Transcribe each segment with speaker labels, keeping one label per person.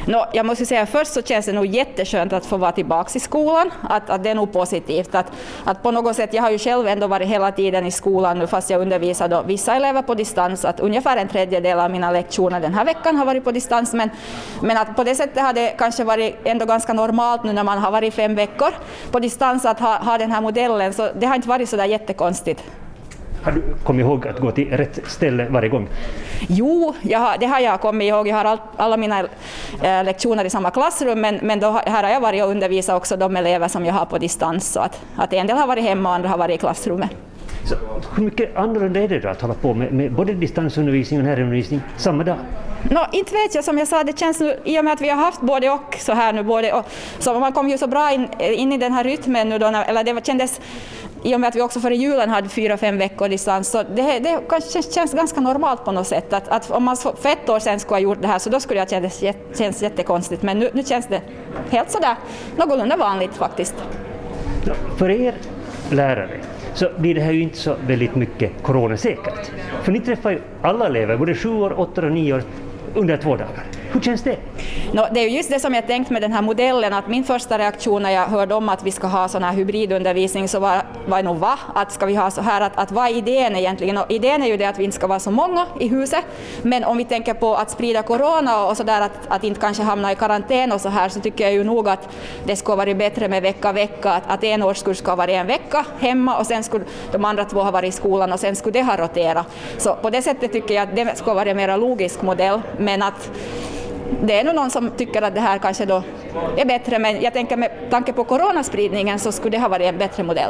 Speaker 1: Jag måste säga först så känns det nog jätteskönt att få vara tillbaka i skolan. Att det är nog positivt. Att på något sätt, jag har ju själv ändå varit hela tiden i skolan nu fast jag undervisar då vissa elever på distans. Att ungefär en tredjedel av mina lektioner den här veckan har varit på distans. Men att på det sättet har det kanske varit ändå ganska normalt nu när man har varit 5 veckor på distans att ha den här modellen. Så det har inte varit så där jättekonstigt.
Speaker 2: Har du kommit ihåg att gå till rätt ställe varje gång?
Speaker 1: Jo, det har jag kommit ihåg. Jag har alla mina lektioner i samma klassrum, men då här har jag varit och undervisat också de elever som jag har på distans. Så att en del har varit hemma och andra har varit i klassrummet.
Speaker 2: Så hur mycket annorlunda är det då att hålla på med både distansundervisning och närundervisning samma dag?
Speaker 1: Inte vet jag, som jag sa, det känns nu, i och med att vi har haft både och så här nu, så man kom ju så bra in i den här rytmen nu då, eller det kändes, i och med att vi också före julen hade 4-5 veckor distans, så det kanske känns ganska normalt på något sätt, att om man för 1 år sedan skulle ha gjort det här så då skulle jag känns jättekonstigt, men nu känns det helt sådär någorlunda vanligt faktiskt.
Speaker 2: Ja, för er lärare så blir det här ju inte så väldigt mycket coronasäkert. För ni träffar ju alla elever, både 7 år, 8 och 9 år, under 2 dagar. Hur känns det?
Speaker 1: Det är ju just det som jag tänkt med den här modellen, att min första reaktion när jag hörde om att vi ska ha sån här hybridundervisning så var nog att ska vi ha så här, att vad är idén egentligen? Och idén är ju det att vi inte ska vara så många i huset, men om vi tänker på att sprida corona och sådär, att inte kanske hamna i karantän och så här, så tycker jag ju nog att det skulle vara bättre med vecka, att en årskurs ska vara en vecka hemma och sen skulle de andra 2 ha varit i skolan och sen skulle det ha roterat. Så på det sättet tycker jag att det ska vara en mer logisk modell, men att det är nog någon som tycker att det här kanske då är bättre, men jag tänker med tanke på coronaspridningen så skulle det ha varit en bättre modell.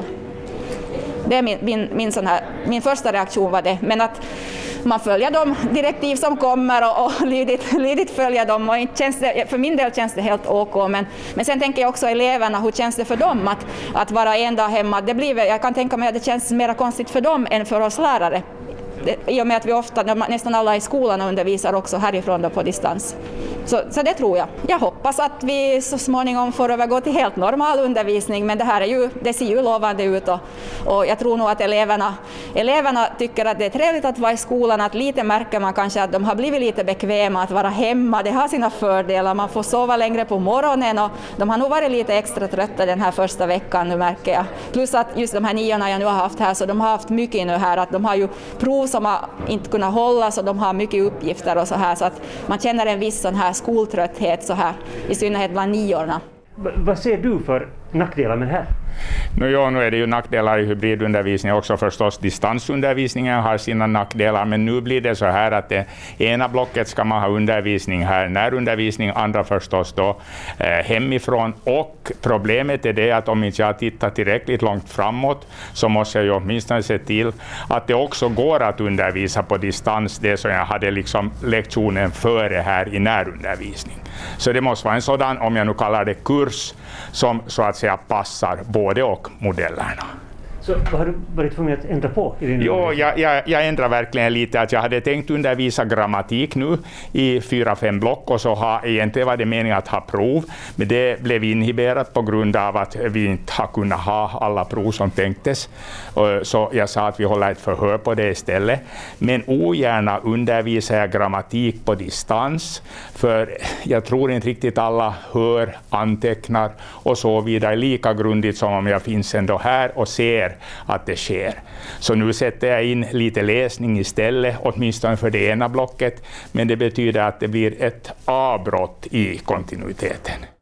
Speaker 1: Det är min första reaktion var det, men att man följer de direktiv som kommer och lydigt följer dem, och för min del känns det helt OK, men sen tänker jag också eleverna, hur känns det för dem att vara en dag hemma? Jag kan tänka mig att det känns mer konstigt för dem än för oss lärare. I och med att vi ofta, nästan alla i skolan undervisar också härifrån då på distans. Så det tror jag. Jag hoppas att vi så småningom får övergå till helt normal undervisning, men det ser ju lovande ut och jag tror nog att eleverna tycker att det är trevligt att vara i skolan, att lite märker man kanske att de har blivit lite bekväma att vara hemma. Det har sina fördelar, man får sova längre på morgonen och de har nog varit lite extra trötta den här första veckan nu, märker jag. Plus att just de här 9:orna jag nu har haft här, så de har haft mycket nu här, att de har ju prov som har inte kunnat hållas och de har mycket uppgifter och så här, så att man känner en viss sån här skoltrötthet så här, i synnerhet bland 9:orna.
Speaker 2: Vad ser du för nackdelar med det här?
Speaker 3: Nu är det ju nackdelar i hybridundervisning också förstås. Distansundervisningen har sina nackdelar, men nu blir det så här att det ena blocket ska man ha undervisning här, närundervisning, andra förstås då hemifrån. Och problemet är det att om inte jag tittar tillräckligt långt framåt så måste jag ju åtminstone se till att det också går att undervisa på distans, det som jag hade liksom lektionen före här i närundervisning. Så det måste vara en sådan, om jag nu kallar det kurs, som så att säga passar både och modellerna.
Speaker 2: Så vad har du varit tvungen att ändra på i din
Speaker 3: undervisning? Jag ändrar verkligen lite. Att jag hade tänkt undervisa grammatik nu i 4-5 block och så har egentligen varit det meningen att ha prov. Men det blev inhiberat på grund av att vi inte har kunnat ha alla prov som tänktes. Så jag sa att vi håller ett förhör på det istället. Men ogärna undervisar jag grammatik på distans. För jag tror inte riktigt alla hör, antecknar och så vidare lika grundligt som om jag finns ändå här och ser att det sker. Så nu sätter jag in lite läsning istället, åtminstone för det ena blocket, men det betyder att det blir ett avbrott i kontinuiteten.